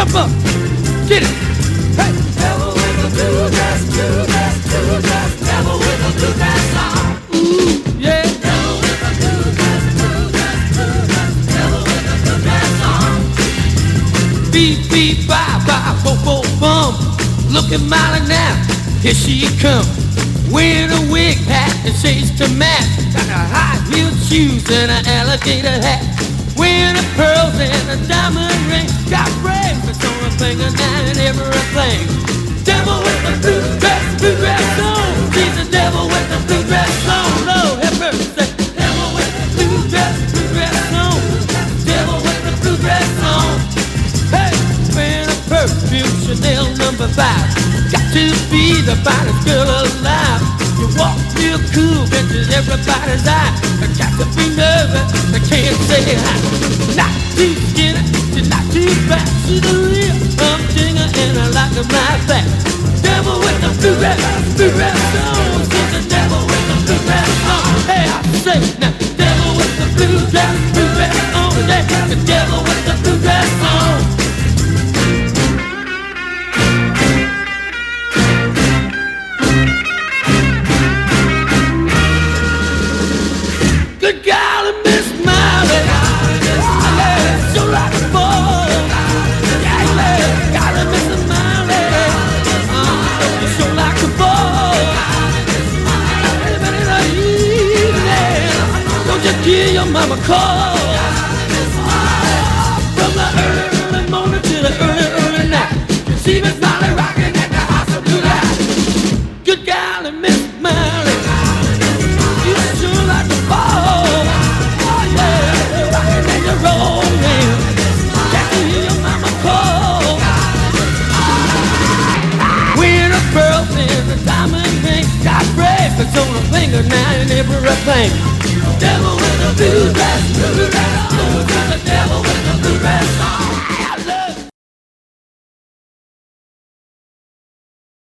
Jump up, get it. Hey, devil with the blue dress, blue dress, blue dress, devil with the blue dress song. Ooh, yeah. Devil with the blue dress, blue dress, blue dress, devil with the blue dress song. Beep, beep, bye, bye, bo, bo, bum. Look at Molly now, here she comes. Wearing a wig hat and shades to match. Got a high-heeled shoes and an alligator hat. Wearing a pearls and a diamond ring. Got bracelets on her finger now and everything. Devil with the blue dress on. She's the devil with the blue dress on. Lord have mercy. Devil with the blue dress on. Devil with the blue dress on. Hey, wearing a perfume Chanel number 5. Got to be the finest girl alive. You walk real cool, catches everybody's eye. I got to be nervous, I can't say hi. Not too skinny, she's not too fat. She's a real humdinger and I like her right back. Devil with the blue dress on. She's the devil with the blue dress on. Hey, I say now, devil with the blue dress on. Yeah, the devil with the blue dress on. Good golly, Miss Molly, yeah, so like a ball. Yeah, golly, Miss Molly, you so like a ball. Everybody in the evening, don't you hear your mama call? From the early morning to the early night, you see Miss Molly rocking at the house of blue light. Good golly, Miss Molly, you so like a ball. Diamond ring, got bracelets on her finger now and everything.